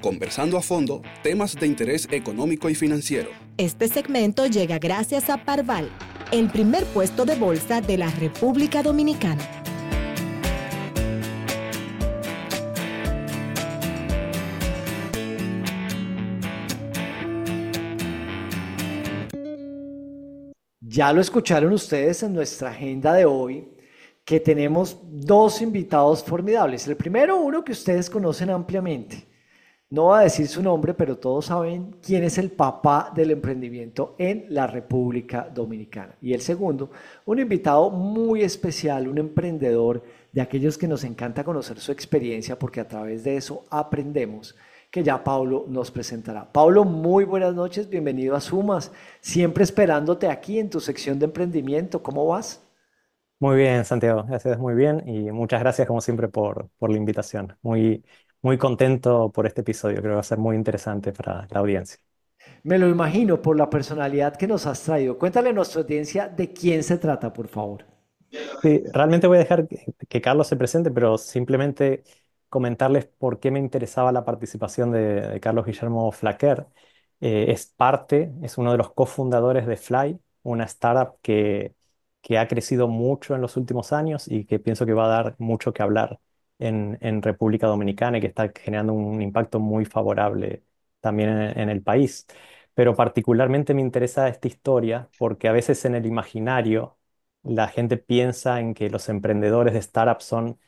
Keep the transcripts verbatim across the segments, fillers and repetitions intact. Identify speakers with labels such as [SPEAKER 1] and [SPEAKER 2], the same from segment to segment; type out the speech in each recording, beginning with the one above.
[SPEAKER 1] conversando a fondo temas de interés económico y financiero.
[SPEAKER 2] Este segmento llega gracias a Parval, el primer puesto de bolsa de la República Dominicana.
[SPEAKER 3] Ya lo escucharon ustedes en nuestra agenda de hoy, que tenemos dos invitados formidables. El primero, uno que ustedes conocen ampliamente. No va a decir su nombre, pero todos saben quién es el papá del emprendimiento en la República Dominicana. Y el segundo, un invitado muy especial, un emprendedor de aquellos que nos encanta conocer su experiencia, porque a través de eso aprendemos, que ya Pablo nos presentará. Pablo, muy buenas noches, bienvenido a Sumas, siempre esperándote aquí en tu sección de emprendimiento. ¿Cómo vas?
[SPEAKER 4] Muy bien, Santiago, gracias, muy bien y muchas gracias como siempre por, por la invitación. Muy, muy contento por este episodio, creo que va a ser muy interesante para la audiencia.
[SPEAKER 3] Me lo imagino por la personalidad que nos has traído. Cuéntale a nuestra audiencia de quién se trata, por favor.
[SPEAKER 4] Sí, realmente voy a dejar que, que Carlos se presente, pero simplemente comentarles por qué me interesaba la participación de, de Carlos Guillermo Flaquer. Eh, es parte, es uno de los cofundadores de Fly, una startup que, que ha crecido mucho en los últimos años y que pienso que va a dar mucho que hablar en, en República Dominicana y que está generando un impacto muy favorable también en, en el país. Pero particularmente me interesa esta historia porque a veces en el imaginario la gente piensa en que los emprendedores de startups son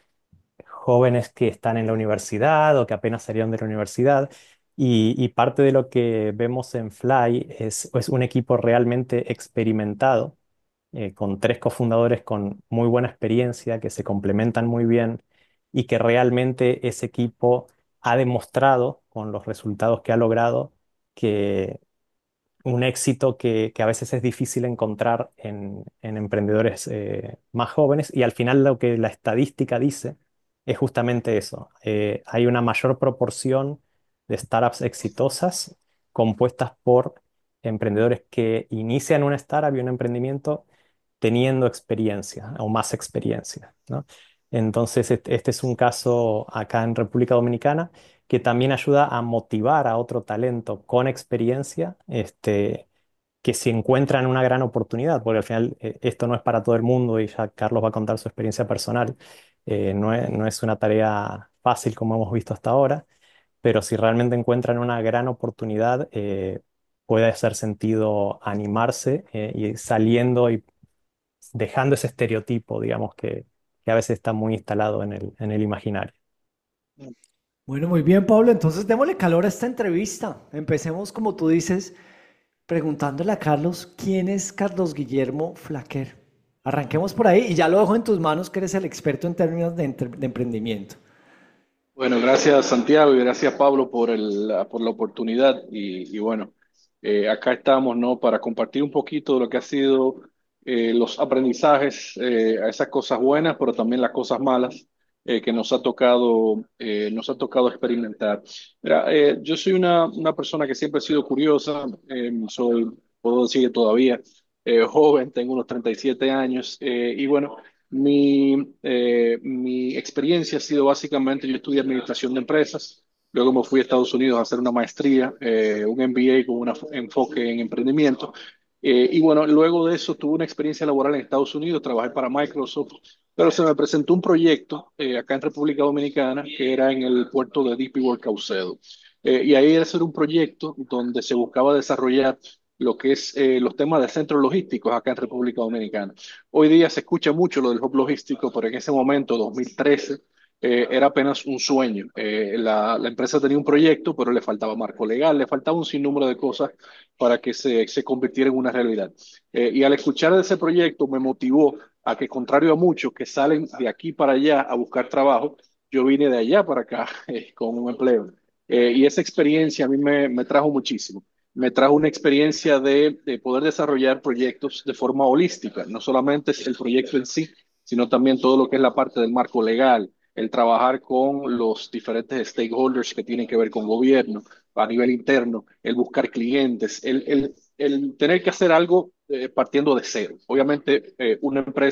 [SPEAKER 4] jóvenes que están en la universidad o que apenas salieron de la universidad. Y, y parte de lo que vemos en Fly es, es un equipo realmente experimentado, eh, con tres cofundadores con muy buena experiencia, que se complementan muy bien y que realmente ese equipo ha demostrado con los resultados que ha logrado que un éxito que, que a veces es difícil encontrar en, en emprendedores eh, más jóvenes y al final lo que la estadística dice es justamente eso. Eh, hay una mayor proporción de startups exitosas compuestas por emprendedores que inician una startup y un emprendimiento teniendo experiencia o más experiencia, ¿no? Entonces, este, este es un caso acá en República Dominicana que también ayuda a motivar a otro talento con experiencia, este, que si encuentran una gran oportunidad, porque al final eh, esto no es para todo el mundo y ya Carlos va a contar su experiencia personal, eh, no es, no es una tarea fácil como hemos visto hasta ahora, pero si realmente encuentran una gran oportunidad, eh, puede hacer sentido animarse eh, y saliendo y dejando ese estereotipo, digamos, que, que a veces está muy instalado en el, en el imaginario.
[SPEAKER 3] Bueno, muy bien, Pablo. Entonces démosle calor a esta entrevista. Empecemos, como tú dices, preguntándole a Carlos, ¿quién es Carlos Guillermo Flaquer? Arranquemos por ahí y ya lo dejo en tus manos, que eres el experto en términos de, entre- de emprendimiento.
[SPEAKER 5] Bueno, gracias Santiago y gracias Pablo por el, por la oportunidad y, y bueno, eh, acá estamos, ¿no? Para compartir un poquito de lo que ha sido eh, los aprendizajes, eh, a esas cosas buenas, pero también las cosas malas eh, que nos ha tocado, eh, nos ha tocado experimentar. Mira, eh, yo soy una, una persona que siempre he sido curiosa, eh, soy, puedo decir que todavía eh, joven, tengo unos treinta y siete años eh, y bueno. Mi, eh, mi experiencia ha sido básicamente, yo estudié administración de empresas, luego me fui a Estados Unidos a hacer una maestría, eh, un M B A con un enfoque en emprendimiento. Eh, y bueno, luego de eso tuve una experiencia laboral en Estados Unidos, trabajé para Microsoft, pero se me presentó un proyecto eh, acá en República Dominicana que era en el puerto de D P World Caucedo. Eh, y ahí era hacer un proyecto donde se buscaba desarrollar lo que es eh, los temas de centros logísticos acá en República Dominicana. Hoy día se escucha mucho lo del hub logístico, pero en ese momento, dos mil trece, eh, era apenas un sueño. Eh, la, la empresa tenía un proyecto, pero le faltaba marco legal, le faltaba un sinnúmero de cosas para que se, se convirtiera en una realidad. Eh, y al escuchar de ese proyecto me motivó a que, contrario a muchos que salen de aquí para allá a buscar trabajo, yo vine de allá para acá eh, con un empleo. Eh, y esa experiencia a mí me, me trajo muchísimo, me trajo una experiencia de, de, poder desarrollar proyectos de forma holística. No solamente es el proyecto en sí, sino también todo lo que es la parte del marco legal, el trabajar con los diferentes stakeholders que tienen que ver con gobierno a nivel interno, el buscar clientes, el, el, el tener que hacer algo eh, partiendo de cero. Obviamente, eh, una empresa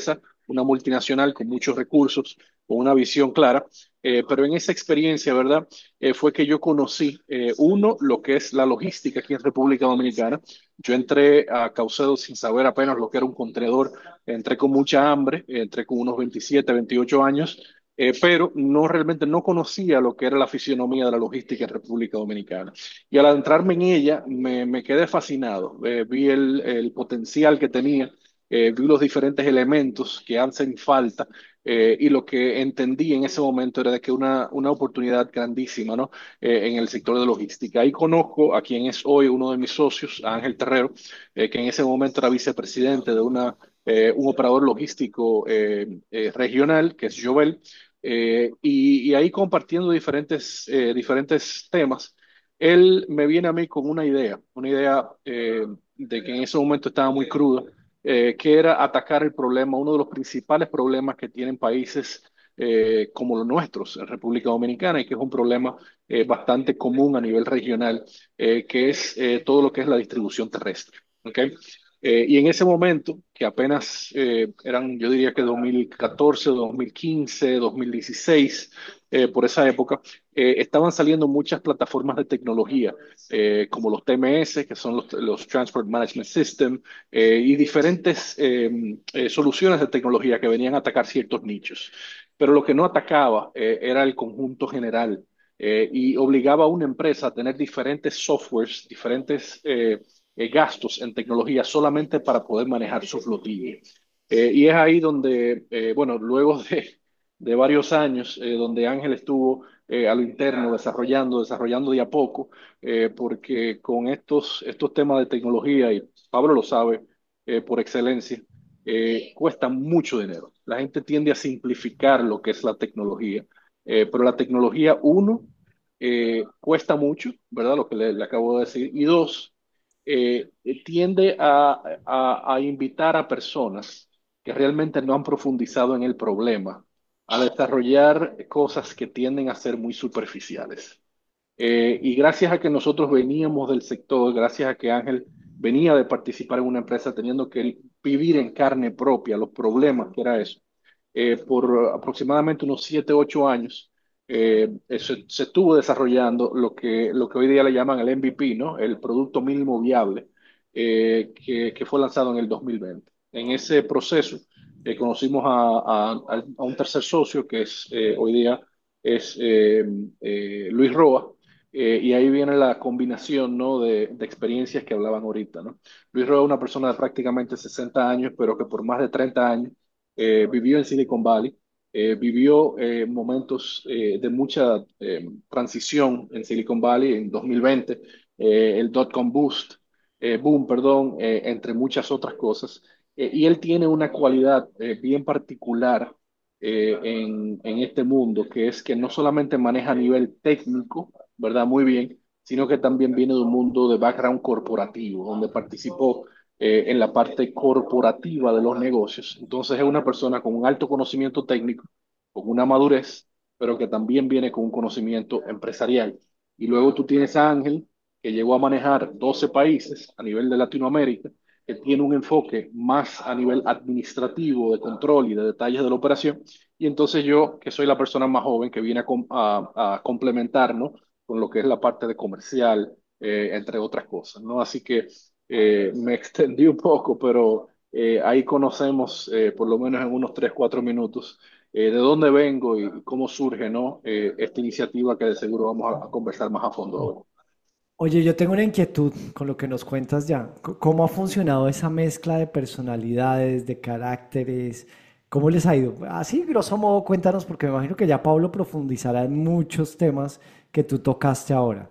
[SPEAKER 5] una multinacional con muchos recursos, con una visión clara. Eh, pero en esa experiencia, ¿verdad? Eh, fue que yo conocí, eh, uno, lo que es la logística aquí en República Dominicana. Yo entré a Caucedo sin saber apenas lo que era un contenedor, entré con mucha hambre, entré con unos veintisiete, veintiocho años, eh, pero no realmente no conocía lo que era la fisionomía de la logística en República Dominicana. Y al adentrarme en ella, me, me quedé fascinado. Eh, vi el, el potencial que tenía, eh, vi los diferentes elementos que hacen falta, eh, y lo que entendí en ese momento era de que una, una oportunidad grandísima, ¿no? Eh, en el sector de logística. Ahí conozco a quien es hoy uno de mis socios, a Ángel Terrero, eh, que en ese momento era vicepresidente de una, eh, un operador logístico eh, eh, regional, que es Jovel, eh, y, y ahí compartiendo diferentes, eh, diferentes temas, él me viene a mí con una idea, una idea eh, de que en ese momento estaba muy cruda, eh, que era atacar el problema, uno de los principales problemas que tienen países eh, como los nuestros en República Dominicana, y que es un problema eh, bastante común a nivel regional, eh, que es eh, todo lo que es la distribución terrestre. ¿Ok? Eh, y en ese momento, que apenas eh, eran, yo diría que dos mil catorce, dos mil quince, dos mil dieciséis, eh, por esa época, eh, estaban saliendo muchas plataformas de tecnología, eh, como los T M S, que son los, los Transport Management System, eh, y diferentes eh, eh, soluciones de tecnología que venían a atacar ciertos nichos. Pero lo que no atacaba eh, era el conjunto general, eh, y obligaba a una empresa a tener diferentes softwares, diferentes eh, eh, gastos en tecnología solamente para poder manejar su flotilla. Eh, y es ahí donde, eh, bueno, luego de, de varios años, eh, donde Ángel estuvo eh, a lo interno desarrollando, desarrollando de a poco, eh, porque con estos, estos temas de tecnología, y Pablo lo sabe eh, por excelencia, eh, cuesta mucho dinero. La gente tiende a simplificar lo que es la tecnología, eh, pero la tecnología, uno, eh, cuesta mucho, ¿verdad? Lo que le, le acabo de decir, y dos, eh, tiende a, a, a invitar a personas que realmente no han profundizado en el problema a desarrollar cosas que tienden a ser muy superficiales. Eh, y gracias a que nosotros veníamos del sector, gracias a que Ángel venía de participar en una empresa teniendo que vivir en carne propia los problemas que era eso, eh, por aproximadamente unos siete, ocho años, eh, se, se estuvo desarrollando lo que, lo que hoy día le llaman el M V P, ¿no? El Producto Mínimo Viable, eh, que, que fue lanzado en el dos mil veinte. En ese proceso eh, conocimos a, a, a, un tercer socio que es eh, hoy día es eh, eh, Luis Roa, eh, y ahí viene la combinación, ¿no? de, de experiencias que hablaban ahorita, ¿no? Luis Roa es una persona de prácticamente sesenta años, pero que por más de treinta años eh, vivió en Silicon Valley, eh, vivió eh, momentos eh, de mucha eh, transición en Silicon Valley en dos mil veinte, eh, el dot-com boost, eh, boom, perdón, eh, entre muchas otras cosas. Eh, y él tiene una cualidad eh, bien particular eh, en, en este mundo, que es que no solamente maneja a nivel técnico, ¿verdad? Muy bien, sino que también viene de un mundo de background corporativo, donde participó eh, en la parte corporativa de los negocios. Entonces es una persona con un alto conocimiento técnico, con una madurez, pero que también viene con un conocimiento empresarial. Y luego tú tienes a Ángel, que llegó a manejar doce países a nivel de Latinoamérica, que tiene un enfoque más a nivel administrativo, de control y de detalles de la operación. Y entonces yo, que soy la persona más joven, que viene a, com a, a complementar, ¿no? Con lo que es la parte de comercial, eh, entre otras cosas, ¿no? Así que eh, me extendí un poco, pero eh, ahí conocemos, eh, por lo menos en unos tres cuatro minutos, eh, de dónde vengo y cómo surge, ¿no? Eh, esta iniciativa que de seguro vamos a, a conversar más a fondo hoy.
[SPEAKER 3] Oye, yo tengo una inquietud con lo que nos cuentas ya. C- ¿Cómo ha funcionado esa mezcla de personalidades, de caracteres? ¿Cómo les ha ido? Así, grosso modo, cuéntanos, porque me imagino que ya Pablo profundizará en muchos temas que tú tocaste ahora.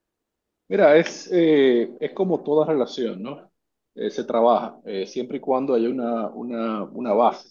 [SPEAKER 5] Mira, es, eh, es como toda relación, ¿no? Eh, se trabaja, eh, siempre y cuando haya una, una, una base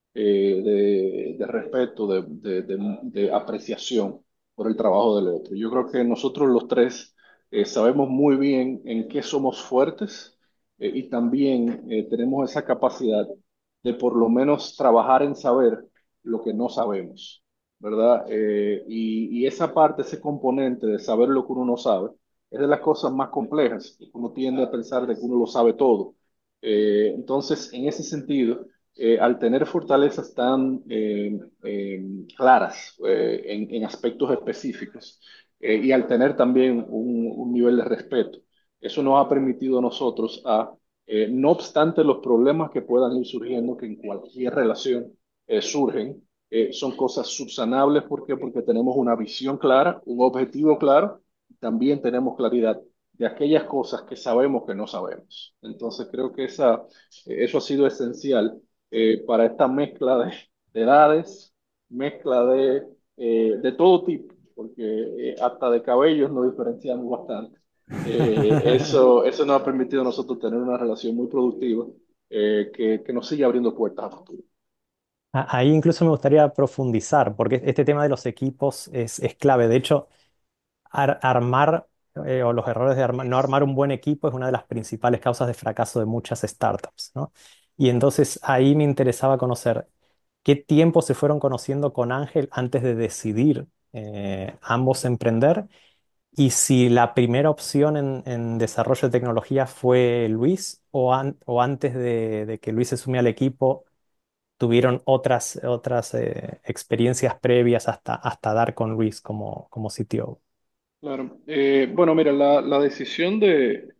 [SPEAKER 5] eh, de, de respeto, de, de, de- de apreciación por el trabajo del otro. Yo creo que nosotros los tres eh, sabemos muy bien en qué somos fuertes, eh, y también eh, tenemos esa capacidad de por lo menos trabajar en saber lo que no sabemos, ¿verdad? Eh, y, y esa parte, ese componente de saber lo que uno no sabe, es de las cosas más complejas. Uno tiende a pensar de que uno lo sabe todo. Eh, entonces, en ese sentido, eh, al tener fortalezas tan eh, eh, claras eh, en, en aspectos específicos eh, y al tener también un, un nivel de respeto, eso nos ha permitido a nosotros a, eh, no obstante los problemas que puedan ir surgiendo, que en cualquier relación eh, surgen, eh, son cosas subsanables. ¿Por qué? Porque tenemos una visión clara, un objetivo claro, y también tenemos claridad de aquellas cosas que sabemos que no sabemos. Entonces creo que esa, eh, eso ha sido esencial eh, para esta mezcla de, de edades, mezcla de, eh, de todo tipo, porque eh, hasta de cabellos nos diferenciamos bastante. Eh, eso, eso nos ha permitido a nosotros tener una relación muy productiva eh, que, que nos sigue abriendo puertas a futuro.
[SPEAKER 4] A- Ahí incluso me gustaría profundizar, porque este tema de los equipos es, es clave. De hecho, ar- armar eh, o los errores de arma- no armar un buen equipo es una de las principales causas de fracaso de muchas startups, ¿no? Y entonces ahí me interesaba conocer qué tiempo se fueron conociendo con Ángel antes de decidir eh, ambos emprender y si la primera opción en, en desarrollo de tecnología fue Luis o, an- o antes de, de que Luis se sume al equipo tuvieron otras, otras eh, experiencias previas hasta, hasta dar con Luis como, como C T O.
[SPEAKER 5] Claro. Eh, bueno, mira, la, la decisión de,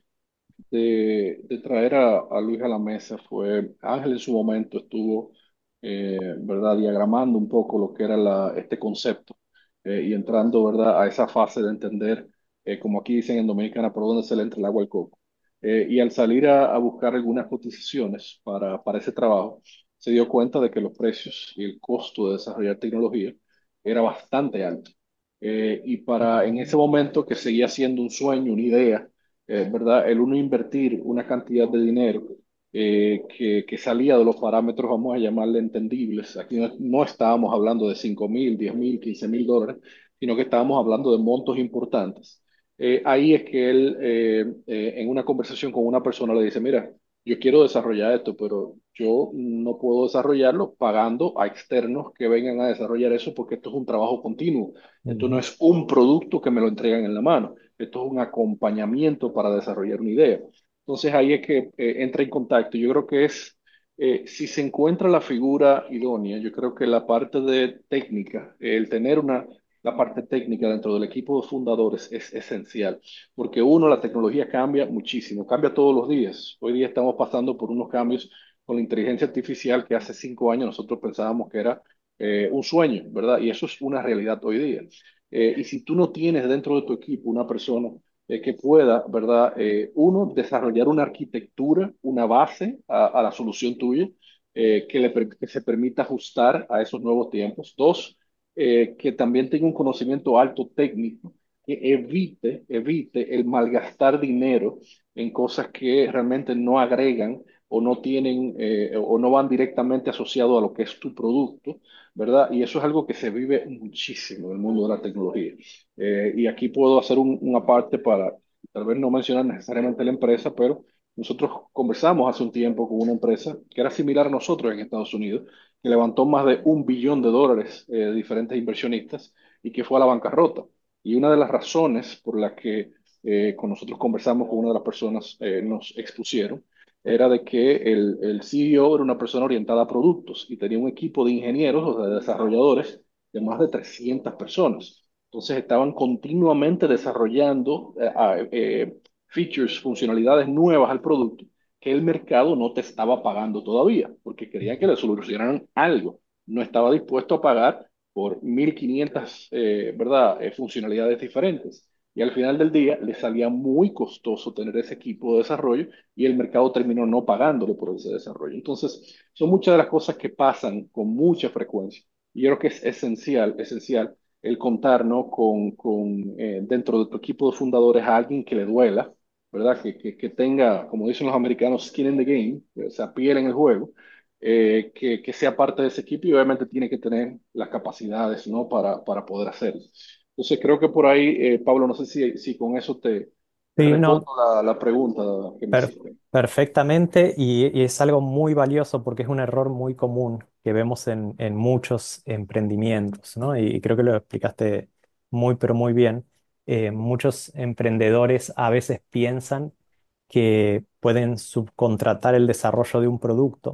[SPEAKER 5] de, de traer a, a Luis a la mesa fue, Ángel en su momento estuvo, eh, ¿verdad?, diagramando un poco lo que era la, este concepto eh, y entrando, ¿verdad?, a esa fase de entender, eh, como aquí dicen en Dominicana, por dónde se le entra el agua al coco. Eh, y al salir a, a buscar algunas cotizaciones para, para ese trabajo, se dio cuenta de que los precios y el costo de desarrollar tecnología era bastante alto. Eh, y para en ese momento que seguía siendo un sueño, una idea, eh, ¿verdad? El uno invertir una cantidad de dinero eh, que, que salía de los parámetros, vamos a llamarle entendibles. Aquí no, no estábamos hablando de cinco mil, diez mil, quince mil dólares, sino que estábamos hablando de montos importantes. Eh, ahí es que él, eh, eh, en una conversación con una persona, le dice, mira, yo quiero desarrollar esto, pero yo no puedo desarrollarlo pagando a externos que vengan a desarrollar eso porque esto es un trabajo continuo. Esto no
[SPEAKER 4] Ujú.
[SPEAKER 5] es un producto que me lo entregan en la mano. Esto es un acompañamiento para desarrollar una idea. Entonces ahí es que eh, entra en contacto. Yo creo que es, eh, si se encuentra la figura idónea, yo creo que la parte de técnica, el tener una, la parte técnica dentro del equipo de fundadores es esencial, porque uno, la tecnología cambia muchísimo, cambia todos los días. Hoy día estamos pasando por unos cambios con la inteligencia artificial que hace cinco años nosotros pensábamos que era eh, un sueño, ¿verdad? Y eso es una realidad hoy día. Eh, y si tú no tienes dentro de tu equipo una persona eh, que pueda, ¿verdad? Eh, uno, desarrollar una arquitectura, una base a, a la solución tuya, eh, que, le, per- que se permita ajustar a esos nuevos tiempos. Dos, eh, que también tenga un conocimiento alto técnico, que evite, evite el malgastar dinero en cosas que realmente no agregan o no tienen eh, o no van directamente asociados a lo que es tu producto, ¿verdad? Y eso es algo que se vive muchísimo en el mundo de la tecnología. Eh, y aquí puedo hacer un, una parte para, tal vez no mencionar necesariamente la empresa, pero nosotros conversamos hace un tiempo con una empresa que era similar a nosotros en Estados Unidos, que levantó más de un billón de dólares eh, de diferentes inversionistas y que fue a la bancarrota. Y una de las razones por las que eh, con nosotros conversamos con una de las personas eh, nos expusieron era de que el, el C E O era una persona orientada a productos y tenía un equipo de ingenieros o de desarrolladores de más de trescientas personas. Entonces estaban continuamente desarrollando eh, eh, features, funcionalidades nuevas al producto que el mercado no te estaba pagando todavía, porque querían que le solucionaran algo. No estaba dispuesto a pagar por mil quinientas eh, ¿verdad? Eh, funcionalidades diferentes. Y al final del día le salía muy costoso tener ese equipo de desarrollo y el mercado terminó no pagándole por ese desarrollo. Entonces, son muchas de las cosas que pasan con mucha frecuencia. Y yo creo que es esencial, esencial el contar, ¿no? con, con eh, dentro de tu equipo de fundadores a alguien que le duela, ¿verdad? Que, que, que tenga, como dicen los americanos, skin in the game, o sea, piel en el juego, eh, que, que sea parte de ese equipo y obviamente tiene que tener las capacidades, ¿no? Para, para poder hacerlo. Entonces, creo que por ahí, eh, Pablo, no sé si, si con eso te, te
[SPEAKER 4] Sí,
[SPEAKER 5] respondo
[SPEAKER 4] no,
[SPEAKER 5] la, la pregunta que me
[SPEAKER 4] per-
[SPEAKER 5] hiciste.
[SPEAKER 4] perfectamente y, y es algo muy valioso porque es un error muy común que vemos en, en muchos emprendimientos, ¿no? Y creo que lo explicaste muy, pero muy bien. Eh, muchos emprendedores a veces piensan que pueden subcontratar el desarrollo de un producto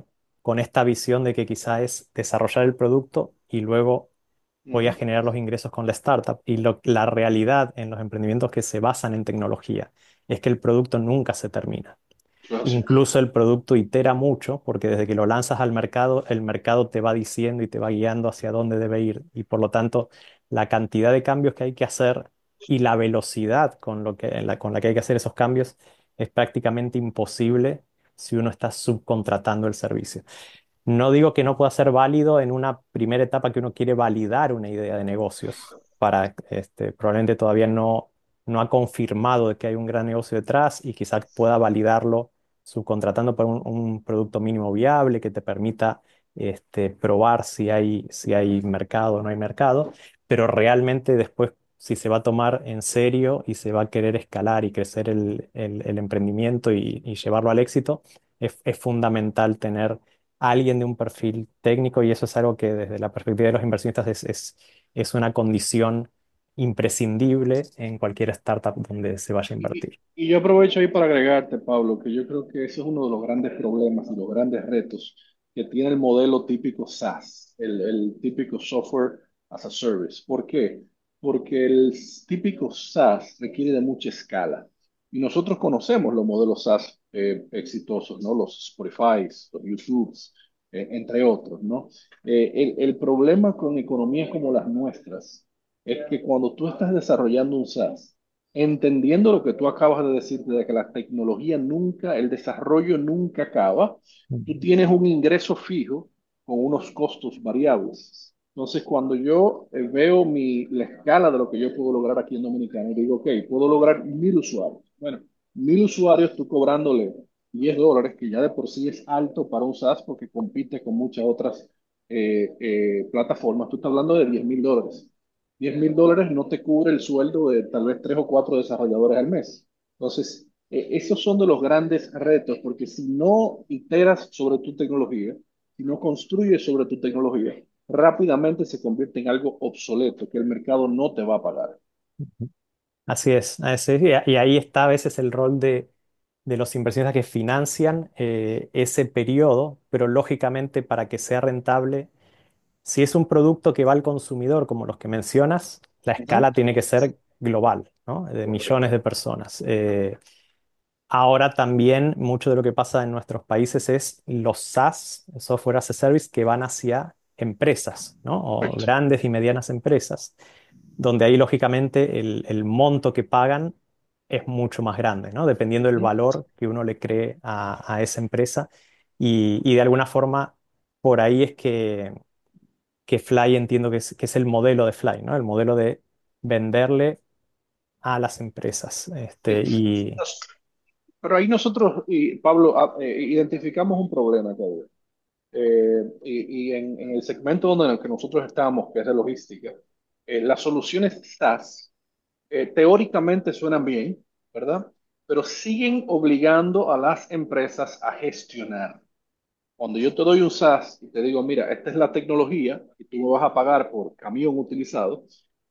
[SPEAKER 4] con esta visión de que quizá es desarrollar el producto y luego voy a
[SPEAKER 5] Ujú.
[SPEAKER 4] generar los ingresos con la startup. Y lo- la realidad en los emprendimientos que se basan en tecnología es que el producto nunca se termina.
[SPEAKER 5] Eso es así.
[SPEAKER 4] Incluso el producto itera mucho porque desde que lo lanzas al mercado, el mercado te va diciendo y te va guiando hacia dónde debe ir. Y por lo tanto, la cantidad de cambios que hay que hacer y la velocidad con, lo que, la, con la que hay que hacer esos cambios es prácticamente imposible si uno está subcontratando el servicio. No digo que no pueda ser válido en una primera etapa que uno quiere validar una idea de negocios. Para, este, probablemente todavía no, no ha confirmado de que hay un gran negocio detrás y quizás pueda validarlo subcontratando por un, un producto mínimo viable que te permita este, probar si hay, si hay mercado o no hay mercado, pero realmente después si se va a tomar en serio y se va a querer escalar y crecer el, el- el emprendimiento y, y llevarlo al éxito, es es fundamental tener alguien de un perfil técnico y eso es algo que desde la perspectiva de los inversionistas es, es, es una condición imprescindible en cualquier startup donde se vaya a
[SPEAKER 5] Y,
[SPEAKER 4] invertir.
[SPEAKER 5] y yo aprovecho ahí para agregarte, Pablo, que yo creo que ese es uno de los grandes problemas y los grandes retos que tiene el modelo típico SaaS, el, el típico Software as a Service. ¿Por qué? Porque el típico SaaS requiere de mucha escala. Y nosotros conocemos los modelos SaaS eh, exitosos, ¿no? Los Spotify, los YouTubes, eh, entre otros, ¿no? Eh, el, el problema con economías como las nuestras es que cuando tú estás desarrollando un SaaS, entendiendo lo que tú acabas de decir, de que la tecnología nunca, el desarrollo nunca acaba, tú tienes un ingreso fijo con unos costos variables. Entonces, cuando yo eh, veo mi, la escala de lo que yo puedo lograr aquí en Dominicana, y digo, ok, puedo lograr mil usuarios. Bueno, mil usuarios tú cobrándole diez dólares, que ya de por sí es alto para un SaaS porque compite con muchas otras eh, eh, plataformas. Tú estás hablando de diez mil dólares. Diez mil dólares no te cubre el sueldo de tal vez tres o cuatro desarrolladores al mes. Entonces, eh, esos son de los grandes retos, porque si no iteras sobre tu tecnología, si no construyes sobre tu tecnología, rápidamente se convierte en algo obsoleto que el mercado no te va a pagar.
[SPEAKER 4] Así es, así es, y a- y ahí está a veces el rol de, de los inversionistas que financian eh, ese periodo, pero lógicamente para que sea rentable, si es un producto que va al consumidor, como los que mencionas, la
[SPEAKER 5] Ujú.
[SPEAKER 4] escala tiene que ser global, ¿no? De millones de personas. Eh, Ahora también mucho de lo que pasa en nuestros países es los SaaS, Software as a Service, que van hacia empresas, ¿no? O
[SPEAKER 5] Correcto.
[SPEAKER 4] grandes y medianas empresas, donde ahí lógicamente el, el monto que pagan es mucho más grande, ¿no? Dependiendo del
[SPEAKER 5] Ujú.
[SPEAKER 4] valor que uno le cree a, a esa empresa. Y, y de alguna forma, por ahí es que, que Fly entiendo que es, que es el modelo de Fly, ¿no? El modelo de venderle a las empresas. Este,
[SPEAKER 5] Sí.
[SPEAKER 4] y
[SPEAKER 5] Pero ahí nosotros, y Pablo, ah, eh, identificamos un problema, Pablo. Eh, y, y en, en el segmento donde en el que nosotros estamos, que es de logística, eh, las soluciones SaaS eh, teóricamente suenan bien, ¿verdad? Pero siguen obligando a las empresas a gestionar. Cuando yo te doy un SaaS y te digo, mira, esta es la tecnología y tú me vas a pagar por camión utilizado,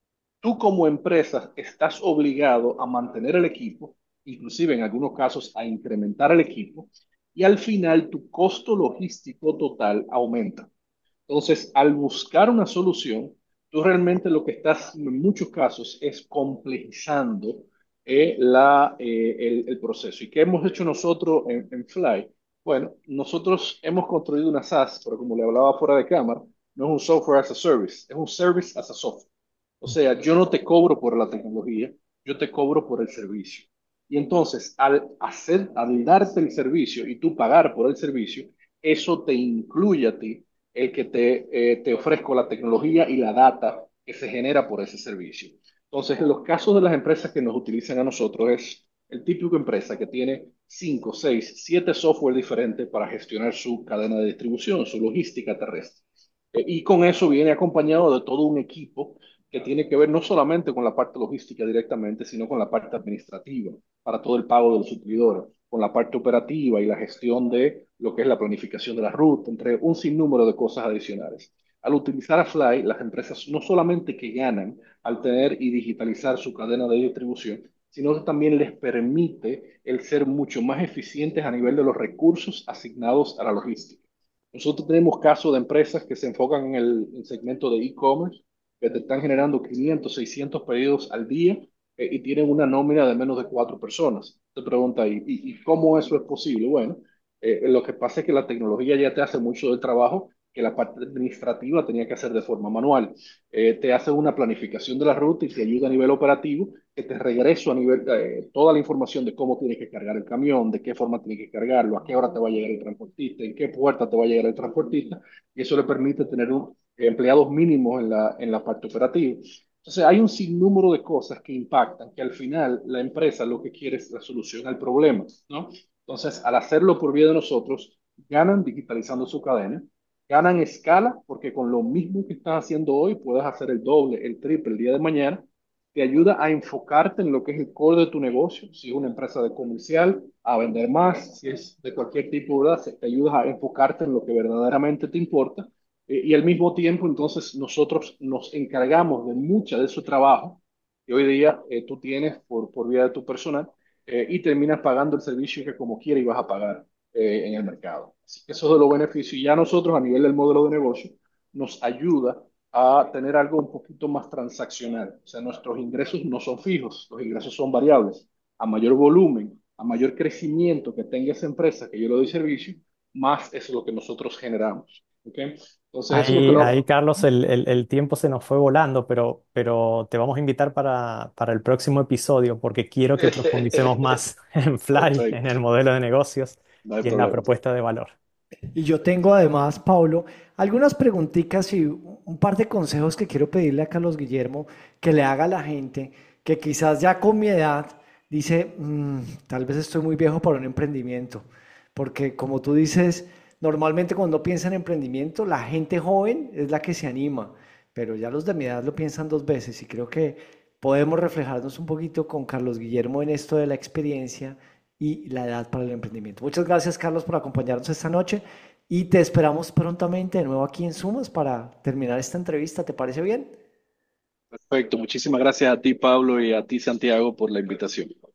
[SPEAKER 5] tú como empresa estás obligado a mantener el equipo, inclusive en algunos casos a incrementar el equipo, y al final tu costo logístico total aumenta. Entonces, al buscar una solución, tú realmente lo que estás en muchos casos es complejizando eh, la, eh, el, el proceso. ¿Y qué hemos hecho nosotros en, en Fly? Bueno, nosotros hemos construido una SaaS, pero como le hablaba fuera de cámara, no es un software as a service, es un service as a software. O sea, yo no te cobro por la tecnología, yo te cobro por el servicio. Y entonces, al hacer, al darte el servicio y tú pagar por el servicio, eso te incluye a ti el que te, eh, te ofrezco la tecnología y la data que se genera por ese servicio. Entonces, en los casos de las empresas que nos utilizan a nosotros es el típico empresa que tiene cinco, seis, siete software diferentes para gestionar su cadena de distribución, su logística terrestre. Eh, y con eso viene acompañado de todo un equipo que tiene que ver no solamente con la parte logística directamente, sino con la parte administrativa, para todo el pago de los suplidores, con la parte operativa y la gestión de lo que es la planificación de la ruta, entre un sinnúmero de cosas adicionales. Al utilizar a Fly, las empresas no solamente que ganan al tener y digitalizar su cadena de distribución, sino que también les permite el ser mucho más eficientes a nivel de los recursos asignados a la logística. Nosotros tenemos casos de empresas que se enfocan en el, el segmento de e-commerce, que te están generando quinientos, seiscientos pedidos al día eh, y tienen una nómina de menos de cuatro personas. Te pregunta, ¿y, y, y cómo eso es posible? Bueno, eh, lo que pasa es que la tecnología ya te hace mucho del trabajo que la parte administrativa tenía que hacer de forma manual. Eh, te hace una planificación de la ruta y te ayuda a nivel operativo, que te regreso a nivel, eh, toda la información de cómo tienes que cargar el camión, de qué forma tienes que cargarlo, a qué hora te va a llegar el transportista, en qué puerta te va a llegar el transportista, y eso le permite tener un, eh, empleados mínimos en la, en la parte operativa. Entonces, hay un sinnúmero de cosas que impactan, que al final la empresa lo que quiere es la solución al problema, ¿no? Entonces, al hacerlo por vía de nosotros, ganan digitalizando su cadena, ganan escala, porque con lo mismo que estás haciendo hoy, puedes hacer el doble, el triple el día de mañana, te ayuda a enfocarte en lo que es el core de tu negocio, si es una empresa de comercial, a vender más, si es de cualquier tipo, ¿verdad? Te ayuda a enfocarte en lo que verdaderamente te importa. Eh, y al mismo tiempo, entonces, nosotros nos encargamos de mucha de su trabajo que hoy día eh, tú tienes por, por vía de tu personal, eh, y terminas pagando el servicio que como quiera ibas a pagar eh, en el mercado. Así que eso es de los beneficios. Y ya nosotros, a nivel del modelo de negocio, nos ayuda a tener algo un poquito más transaccional. O sea, nuestros ingresos no son fijos, los ingresos son variables. A mayor volumen, a mayor crecimiento que tenga esa empresa que yo le doy servicio, más es lo que nosotros generamos. ¿Ok? Entonces, eso es lo que
[SPEAKER 4] Ahí, ahí,
[SPEAKER 5] lo...
[SPEAKER 4] Carlos, el, el- el tiempo se nos fue volando, pero, pero te vamos a invitar para, para el próximo episodio porque quiero que profundicemos más en Fly, en
[SPEAKER 5] Perfecto,
[SPEAKER 4] el modelo de negocios
[SPEAKER 5] no hay
[SPEAKER 4] y en la
[SPEAKER 5] problema.
[SPEAKER 4] propuesta de valor.
[SPEAKER 3] Y yo tengo además, Pablo, algunas preguntitas y un par de consejos que quiero pedirle a Carlos Guillermo que le haga a la gente que quizás ya con mi edad dice, "Mm, tal vez estoy muy viejo para un emprendimiento, porque como tú dices, normalmente cuando piensa en emprendimiento, la gente joven es la que se anima, pero ya los de mi edad lo piensan dos veces y creo que podemos reflejarnos un poquito con Carlos Guillermo en esto de la experiencia y la edad para el emprendimiento. Muchas gracias, Carlos, por acompañarnos esta noche y te esperamos prontamente de nuevo aquí en Sumas para terminar esta entrevista. ¿Te parece bien?
[SPEAKER 5] Perfecto, muchísimas gracias a ti, Pablo, y a ti, Santiago, por la invitación.